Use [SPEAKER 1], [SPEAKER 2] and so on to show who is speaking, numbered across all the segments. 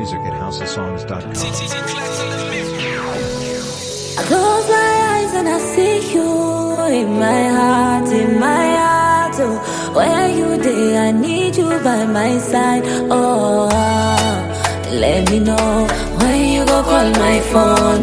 [SPEAKER 1] music at housesongs.com.
[SPEAKER 2] I close my eyes and I see you in my heart, oh, where you there, I need you by my side, oh, let me know when you go call my phone,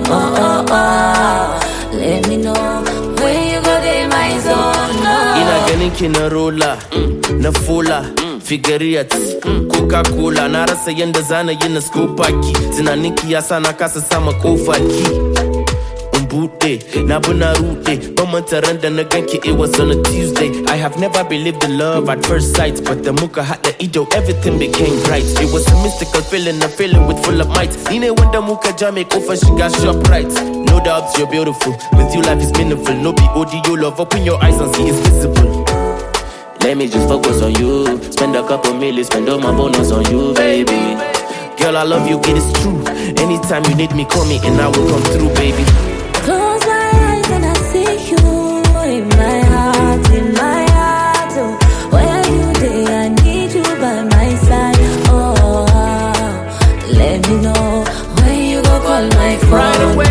[SPEAKER 2] let me know when you go there my zone,
[SPEAKER 3] Ina ganin ki na rola, na fola, figuriyat, Coca-Cola. Na rasa yanda zana yi na scopa ki, tunanin ki yasa na kasa sama kofa ki. Na buna rude, but mantaran da na ganki, it was on a Tuesday. I have never believed in love at first sight, but the muka had the ido, everything became bright. It was a mystical feeling, a feeling with full of might. Nine when the muka jam make off and she got sharp right. No doubts you're beautiful, with you life is meaningful. No BOD, you love, open your eyes and see it's visible. Let me just focus on you, spend a couple million, spend all my bonus on you, baby. Girl, I love you, it is true. Anytime you need me, call me and I will come through, baby.
[SPEAKER 2] Close my eyes and I see you in my heart, oh, where you there, I need you by my side, oh, let me know when you go call my phone,
[SPEAKER 3] right away,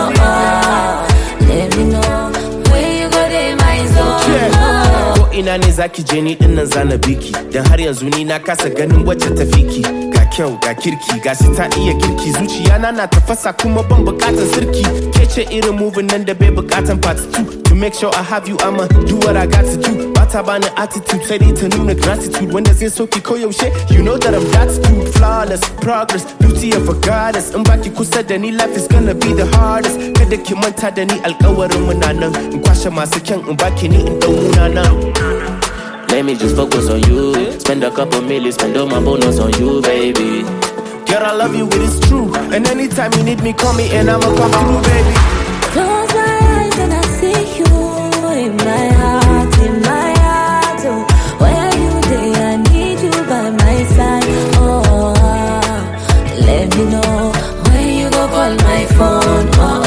[SPEAKER 2] let me know when you go there my zone,
[SPEAKER 3] Ko ina ne zaki je ni dinnan zana biki, dan har yanzu ni na kasa ganin wacce ta fiki. Ga kyau ga kirki, ga shi ta iya girki, zuciya na tafasa kuma ban bukatan sirki. Kece irin moving nan da bai bukatan part 2. To make sure I have you, I'ma do what I got to do. Bata bani attitude, sai dai ta nuna gratitude. Wanda zai so ki koyaushe, you know that I'm that dude. Flawless progress, beauty of a goddess. In baki kusa da ni, life is gonna be the hardest. Kada ki manta da ni, alƙawarin mu na nan. In kwashe masu kyan, in baki ni, in dau munanan. Let me just focus on you, spend a couple million, spend all my bonus on you, baby. Girl, I love you, it is true. And anytime you need me, call me and I'ma come through, baby.
[SPEAKER 2] close my eyes and I see you in my heart, oh, where you there, I need you by my side, oh, let me know when you go call my phone,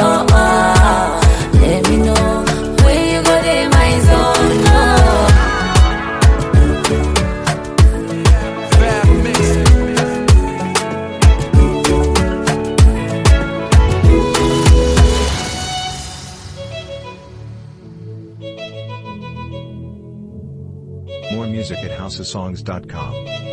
[SPEAKER 2] let me know when you go there my zone,
[SPEAKER 1] More music at housesongs.com.